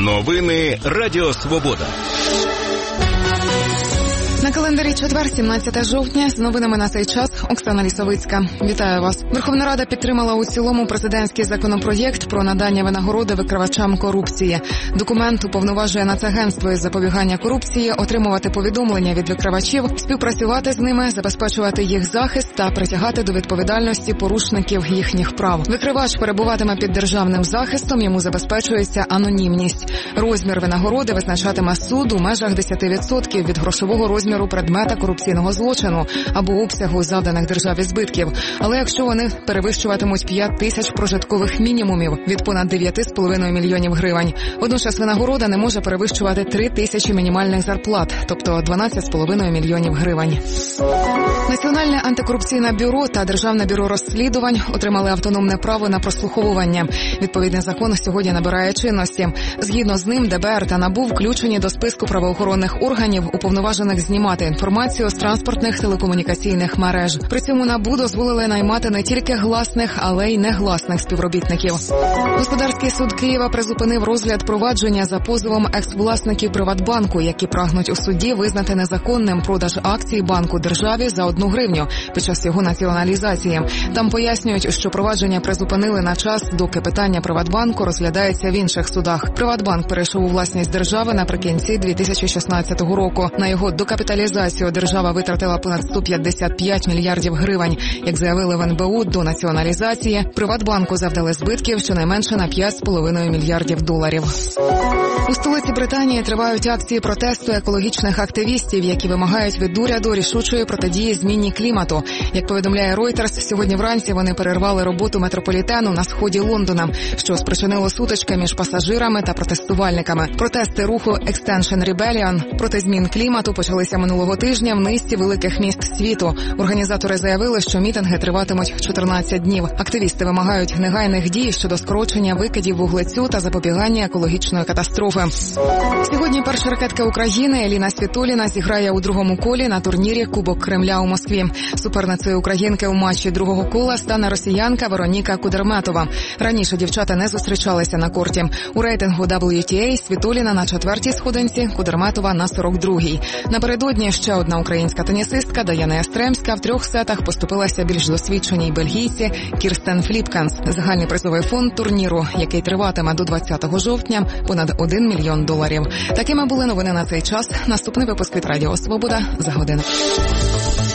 Новини Радіо Свобода. На календарі четвер, 17 жовтня, з новинами на цей час Оксана Лісовицька. Вітаю вас. Верховна Рада підтримала у цілому президентський законопроєкт про надання винагороди викривачам корупції. Документ уповноважує Нацагентство із запобігання корупції отримувати повідомлення від викривачів, співпрацювати з ними, забезпечувати їх захист та притягати до відповідальності порушників їхніх прав. Викривач перебуватиме під державним захистом, йому забезпечується анонімність. Розмір винагороди визначатиме суд у межах 10% від грошового розміру предмета корупційного злочину або обсягу завданих державі збитків. Але якщо вони перевищуватимуть 5 тисяч прожиткових мінімумів від понад 9,5 мільйонів гривень. Водночас винагорода не може перевищувати 3 тисячі мінімальних зарплат, тобто 12,5 мільйонів гривень. Національне антикорупційне бюро та Державне бюро розслідувань отримали автономне право на прослуховування. Відповідний закон сьогодні набирає чинності. Згідно з ним, ДБР та НАБУ включені до списку правоохоронних органів, уповноважених знімати інформацію з транспортних телекомунікаційних мереж. При цьому НАБУ дозволили наймати не тільки гласних, але й негласних співробітників. Господарський суд Києва призупинив розгляд провадження за позовом екс-власників Приватбанку, які прагнуть у суді визнати незаконним продаж акцій банку державі за 1 гривню під час його націоналізації. Там пояснюють, що провадження призупинили на час, доки питання Приватбанку розглядається в інших судах. Приватбанк перейшов у власність держави наприкінці 2016 року. На його докапіталізацію держава витратила понад 155 мільярдів гривень. Як заявили в НБУ, до націоналізації Приватбанку завдали збитків щонайменше на 5,5 мільярдів доларів. У столиці Британії тривають акції протесту екологічних активістів, які вимагають від уряду рішучої протидії зміні клімату. Як повідомляє Reuters, сьогодні вранці вони перервали роботу метрополітену на сході Лондона, що спричинило сутички між пасажирами та протестувальниками. Протести руху Extinction Rebellion проти змін клімату почалися минулого тижня в низці великих міст світу. Організатори заявили, що мітинги триватимуть 14 днів. Активісти вимагають негайних дій щодо скорочення викидів вуглецю та запобігання екологічної катастрофи. Сьогодні перша ракетка України Еліна Світоліна зіграє у другому колі на турнірі Кубок Кремля у Москві. Суперницею українки у матчі другого кола стане росіянка Вероніка Кудерметова. Раніше дівчата не зустрічалися на корті. У рейтингу WTA Світоліна на 4-й сходинці, Кудерметова на 42-й. Напередодні ще одна українська тенісистка Даяна Ястремська в 3 сетах поступилася більш досвідченій бельгійці Кірстен Фліпканс. Загальний призовий фонд турніру, який триватиме до 20 жовтня, понад $1 мільйон. Такими були новини на цей час. Наступний випуск від Радіо Свобода за годину.